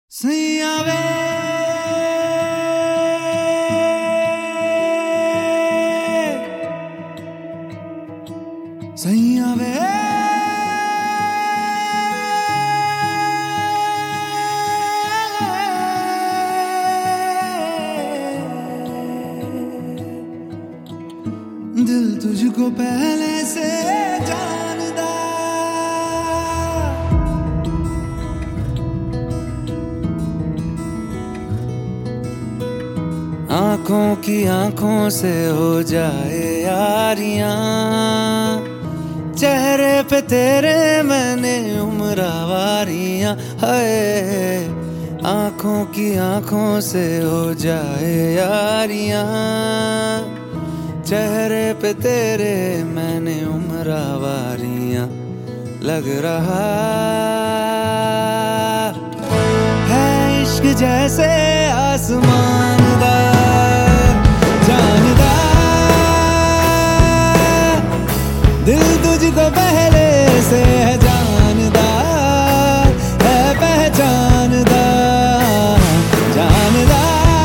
सैया वे सैया वे दिल तुझको पहले से जानदा, आंखों की आंखों से हो जाए यारियां, चेहरे पे तेरे मैंने उम्रवारियां है। आंखों की आंखों से हो जाए यारियां, चेहरे पे तेरे मैंने उम्रवारियां। लग रहा है इश्क जैसे आसमान दा जानदा, दिल तुझको पहले से है जानदा, है पहचानदा जानदा,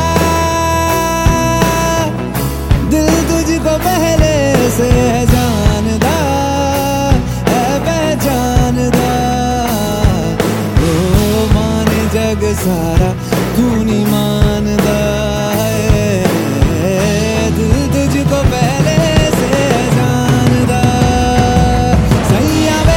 दिल तुझको पहले से है जानदा, है पहचानदा। ओ माने जग सारा तू नहीं मानदा है, दिल तुझको पहले से है जानदा। सैया वे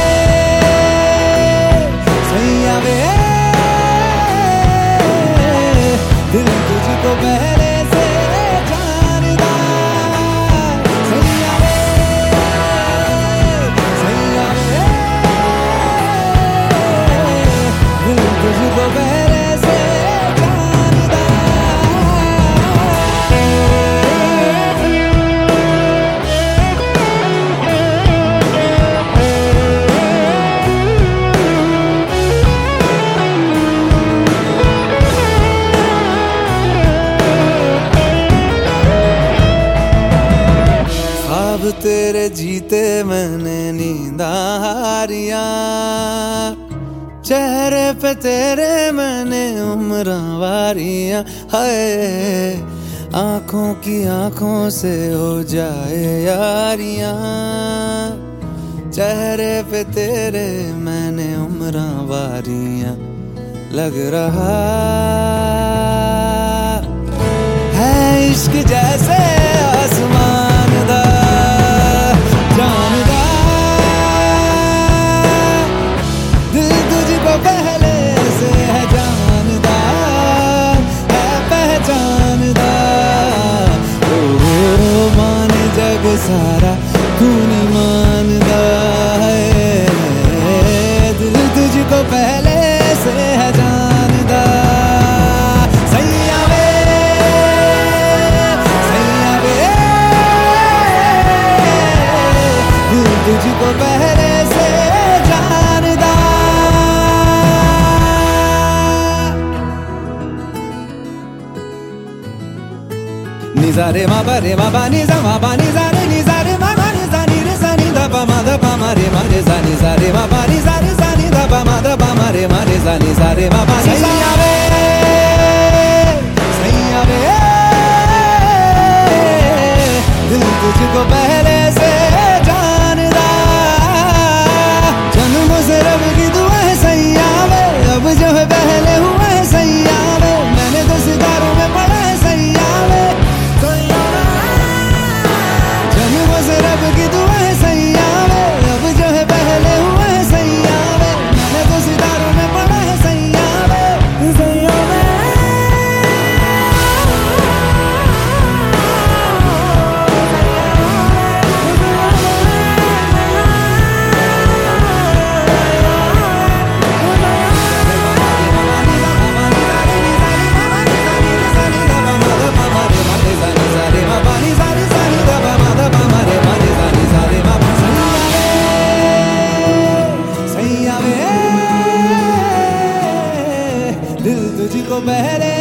दिल तुझको पहले से जानदा। सैया वे दिल तुझको पहले से जानदा। ख्वाब तेरे जीते मैंने नींदा हारियां, चेहरे पे तेरे मैंने उम्रवारियां है। आंखों की आंखों से हो जाए यारियां, चेहरे पे तेरे मैंने उम्रवारियां। लग रहा है इश्क जैसे आसमान दा जानदा, दिल तुझको पहले से है जानदा, है पहचानदा। ओ माने जग सारा तू नहीं मानदा है, दिल तुझको पहले से है जानदा। सैया वे दिल तुझको पहले से जानदा। निजारे मा बरे मा बा निजा मा बा निजारे निजारे मा बा निजा नि रे सा नि दा पा मा दा पा मा रे सा निजारे मा बा निजारे सा नि दा पा मा दा पा मा रे सा निजारे मा बा निजा। सैया वे दिल तुझको पहले से जानदा, जन्मों से रब की दुआ है सैया वे, अब जो है पहले हुआ है सैया वे, मैंने तो सितारों में पढ़ा है सैया वे। जन्मों से रब की दुआ है सैया वे, अब जो है पहले हुआ है सैया वे, मैंने तो सितारों में पढ़ा है सैया वे। सैया वे दिल तुझको पहले